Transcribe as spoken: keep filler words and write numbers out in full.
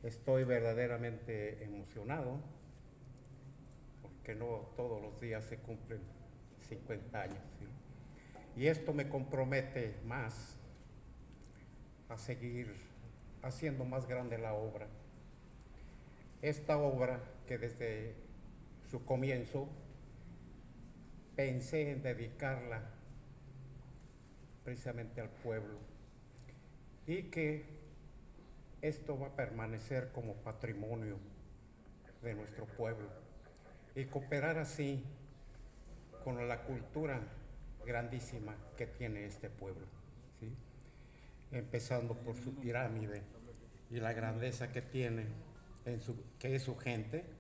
Estoy verdaderamente emocionado porque no todos los días se cumplen cincuenta años, ¿sí? Y esto me compromete más a seguir haciendo más grande la obra. Esta obra que desde su comienzo pensé en dedicarla precisamente al pueblo y que esto va a permanecer como patrimonio de nuestro pueblo y cooperar así con la cultura grandísima que tiene este pueblo, ¿sí? Empezando por su pirámide y la grandeza que tiene, en su, que es su gente,